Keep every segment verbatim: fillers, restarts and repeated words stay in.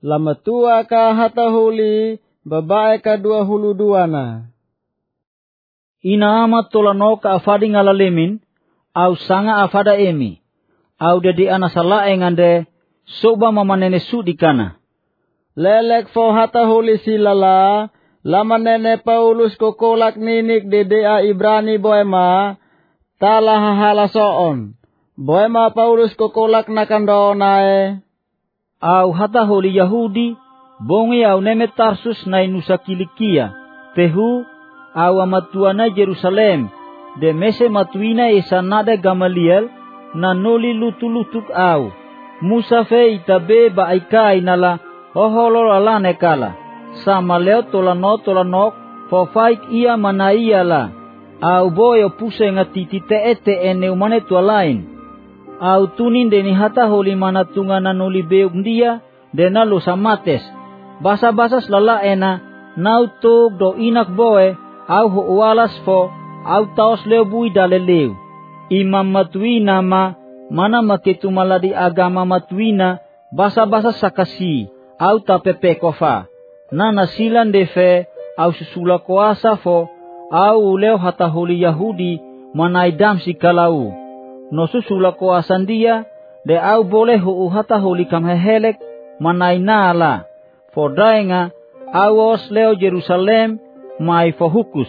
lama tua ka hatahuli babae ka dua hulu duana. Ina amat tolano ka afadi ngalalemin, au sanga afada emi, au dedi anasala engande, soba mamanene sudikana. Lelek fo hatahuli silala, lama nene Paulus kokolak ninik dedea Ibrani boema, tala hahala soon. Boema Paulus kokolak nakandonae. Au hatahuli Yahudi, bongi au neme Tarsus na Nusa Kilikia, tehu, au amatuana Jerusalem, de mese matuina esanade Gamaliel, na noli lutu-lutuk au. Musafe itabe baikai nala, hoholo alane kala. Sama leo tolano tolanok, fofaik ia manaiya la. Au boyo puse ngatiti teete ene umane tua lain. Au tunin deni hataholi manatunga na noli beuk dia, denalo samates. Basa-basas lala ena, nautog do inak boe, au huwalas fo, au taos leo bui dale leu. Imam matuina ma, mana maketumala di agama matuina, basa-basas sakasi, au tapepe kofa. Nana silan defe, au susula kuasa fo, au leo hataholi Yahudi, manai damsi kalau. No susula kuasan dia, de au boleh hu hataholi kamhehelek, manai nala. Fo daenga, au os leo Jerusalem, mai fo hukus.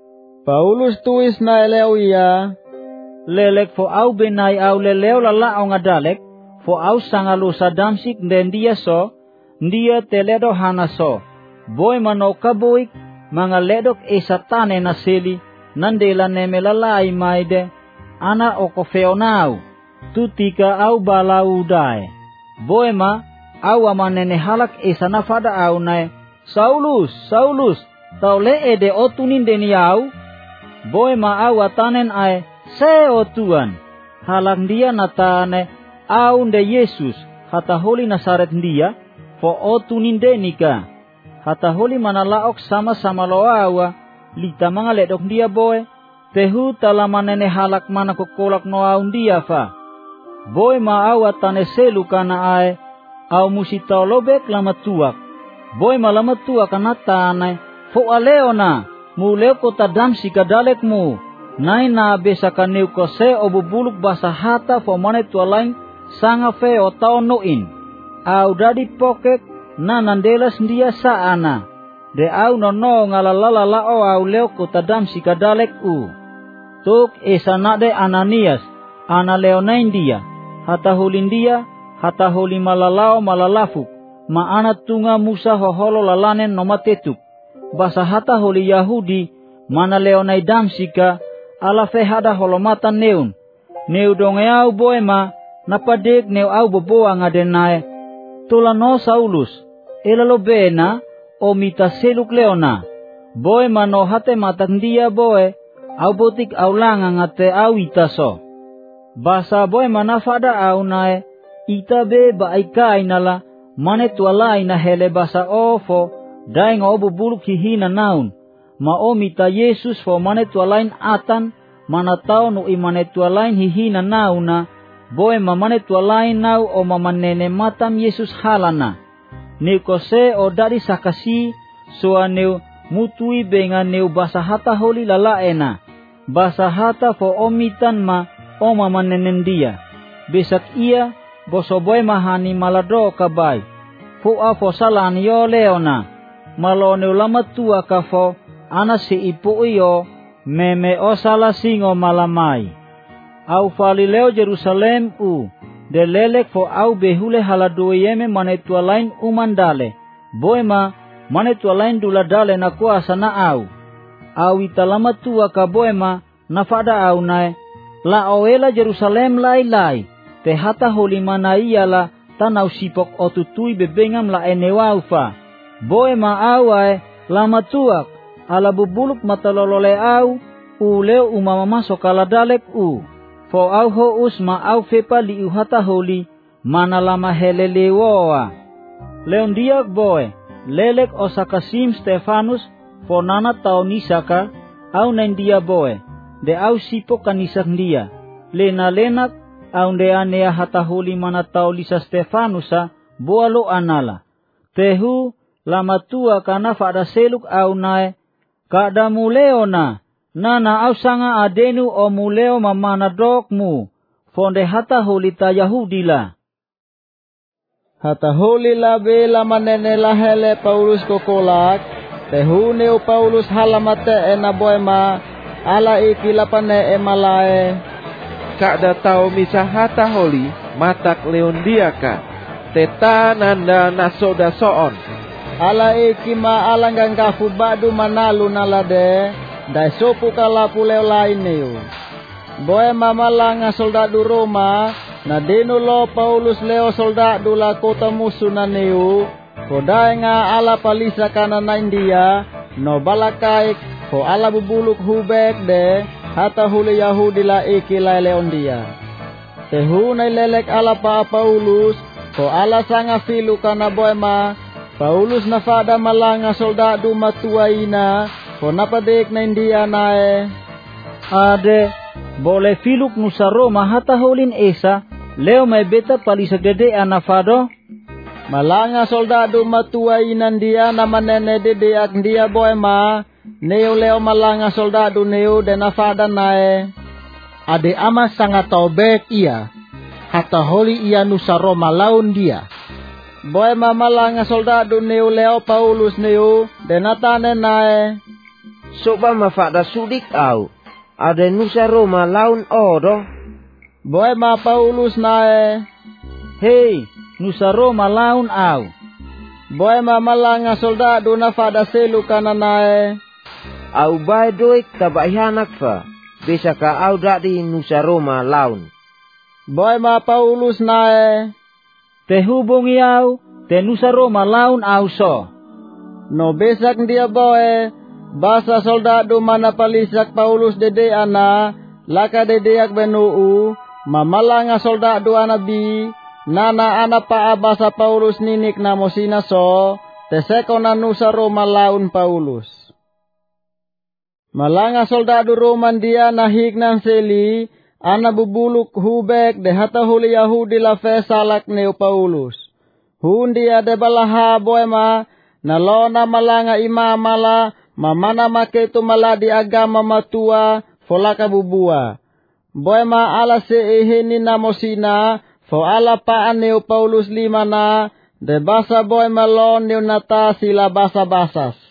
Paulus tuis na eleo ia. Lelek fo au benai au leleo lala au ngadalek, fo au sangalo sa damsik den dia so, dia teledo hana so. Boy mano kaboik, mga ledok e satane na seli, nandela nemelalai maide, ana okofeo nau, tutika au balau dae. Boy ma, au amanene halak e sanafada au nae, Saulus, Saulus, tau le ede otunin deni au? Boy ma au atanen ae, se o Tuan, halak dia natane, au nde Yesus, hataholi Nasaret dia, fo otunin denika. Hataholi manalaok sama-sama loawa, lita mga ledok dia boy, tehu talamanene halak mana kokolak noaun dia fa. Boy maawa tane selu kana ae, au musitau lobek lama tuak. Boy malama tuak kana tane, fo aleo na, muleo kota damsi kadalek mu, nai na besa kaneu kose obubuluk basa hata fo mane tua lain, sanga fe o tau noin. Au dadi pokek, na nandelas dia saana, de au nono ngalalala o au leo kota damsi kadalek u. Tuk esanade Ananias, ana leonain dia, hatahulin dia, hatahuli malalao malalafuk, maana tunga Musa hoholo lalanen nomatetuk. Basa hatahuli Yahudi, mana leonai damsika, ala fehada holomatan neun. Neu donge au boema, napadek neu au boboa ngadenae, tulano Saulus, elalo bena, o mita seluk leona. Boy mano hate matang dia boy, au botik au langa ngate au itaso. Basa boy manafada au nae, itabe baikai nala, mane tualai na hele basa ofo, daing obo buluk hihina naun. Ma o mita Yesus fo mane tualain atan, mana tau no imane tualain hihina nauna, boy mamane tualain nau o mamanene matam Yesus halana. Neu kose o dari sakasi, soa neu mutui benga neu basa hata holi lalaena. Basa hata fo omitan ma o mamanenen dia. Besak ia, boso boy mahani malado kabay. Fu afo salan yo leona. Malo neu lama tua kafo, ana si ipu iyo, meme o sala singo malamai. Au fali leo Jerusalem u, de lelek fo au behule haladue yeme manetua lain umandale. Boema, manetua lain duladale na kuasa na au. Au italama tua ka boema, nafada au nae, la oela Jerusalem lai lai, te hata holi mana iala, tanau sipok otutui bebengam la enewau fa. Boema au ae, lama tuak, ala bubuluk matalolole au, u leo umama masok ala dalek u. Fo au ho usma au fepa li uhata holi, mana lama helele woa. Leon diak boy, lelek osakasim Stefanus, fo nana tau nisaka, au nain dia boy, de au sipo kanisak dia. Lena lenak, au de anea hata holi mana tau lisa Stefanusa, boa lo anala. Tehu lama tua kana fada seluk au nae, kada muleo na, nana au sanga adenu o muleo mamana dokmu, fonde hata holita Yahudi la. Hata holi la be la manene la hele Paulus kokolak, tehu neu Paulus halamate ena boema, ala iki lapane emalae. Kada tau misa hata holi matak leondiaka, teta nanda nasoda soon. Ala iki ma alanggang kafu badu manalu nalade, dai sopu kalapu leo laineu. Boema malanga soldadu Roma, na dinulo Paulus leo soldadu la kota musuh na neu, kodai nga ala palisa kana na India, no balakaik, ko ala bubuluk hubek de, hata huli Yahudi la iki la leon dia. Tehu na lelek ala pa Paulus, ko ala sanga filu kana boema, Paulus na fada malanga soldadu matuaina, ko napadek na India nae. Ade, boleh filuk nusa Roma hata holin esa, leo may beta palisa gede anafado. Malanga soldadu matuainan dia na manene dede ak dia boema, neo leo malanga soldadu neo de nafada nae. Ade ama sangat tobek ia, hata holi ia nusa Roma laun dia. Boema malanga soldadu neo leo Paulus neo de natane nae. Soba mafada sudik au, ade nusa Roma laun odo. Boema Paulus nae. Hei, nusa Roma laun au. Boema malanga soldadu na fada selu kana nae. Au bai doik tabahianak fa, bisa ka au dadi nusa Roma laun. Boema Paulus nae. Tehubungi au, te nusa Roma laun au so. No besak dia boe, basa soldadu mana palisak Paulus dede ana, laka dedeak benuu, mamalanga soldadu anabi, nana ana pa abasa Paulus ninik na mosina so, teseko na nusa Roma laun Paulus. Malanga soldadu Roman dia nahik nan seli, ana bubuluk hubek de hata huli Yahudi la fe salak neu Paulus. Hundi ade balaha boema, nalona malanga imamala, mamana maketu maladi agama matua, folaka bubua. Boema ala se eheni namosina, fo ala paan neu Paulus limana, de basa boema lon neu nata sila basa basas.